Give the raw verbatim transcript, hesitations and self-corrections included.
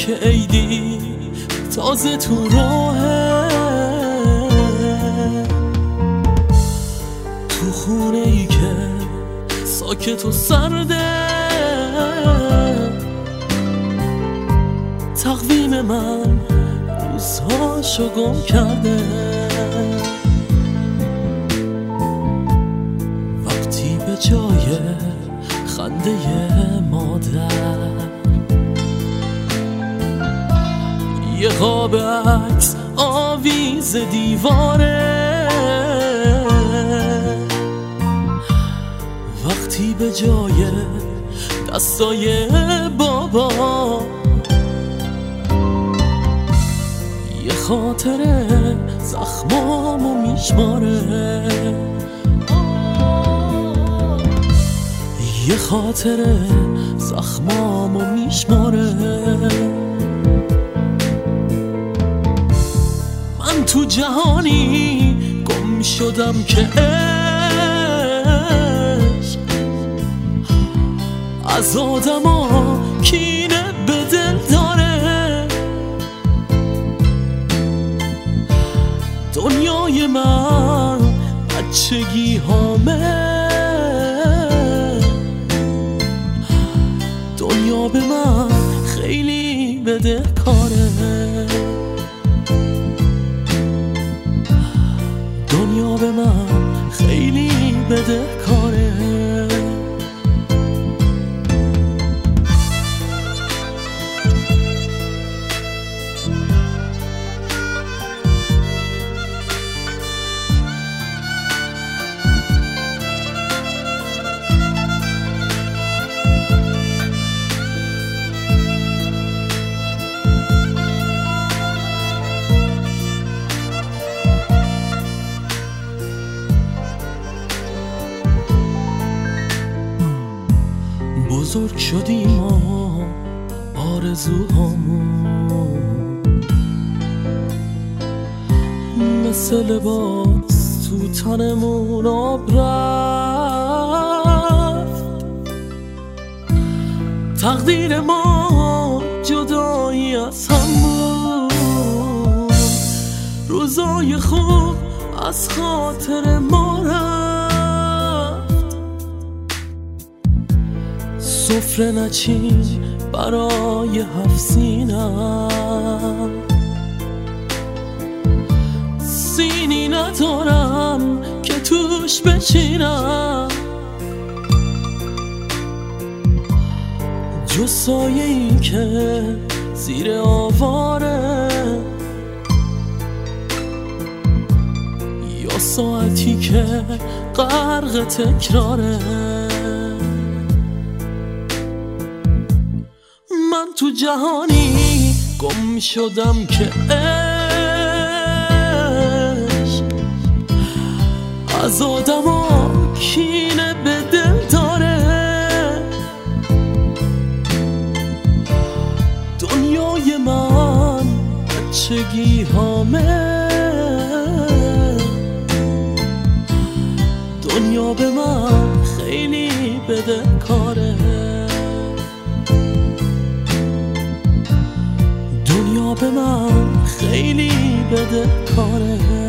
که عیدی تازه تو راهه، تو خونه ای که ساکت و سرده، تقویم من روزهاشو گم کرده. وقتی به جای خنده مادر یه قاب عکس آویز دیواره، وقتی به جای دستای بابا یه خاطره زخمامو میشماره، یه خاطره زخمامو میشماره. من تو جهانی گم شدم که عشق از آدما کینه به دل داره. دنیای من بچگی هامه، دنیا به من خیلی بدهکاره، دنیا به من خیلی بدهکاره. بزرگ شدیم و آرزوهامون مثل لباس تو تنمون آب رفت. تقدیر ما جدایی از هم بود، روزای خوب از خاطر ما رفت. سفره نچین برای هفت سینم، سینی ندارم که توش بچینم، جز سایه این که زیر آواره، یا ساعتی که غرق تکراره. من تو جهانی گم شدم که عشق از آدما کینه به دل داره. دنیای من بچگی هامه، دنیا به من خیلی بدهکاره، دنیا به من خیلی بدهکاره.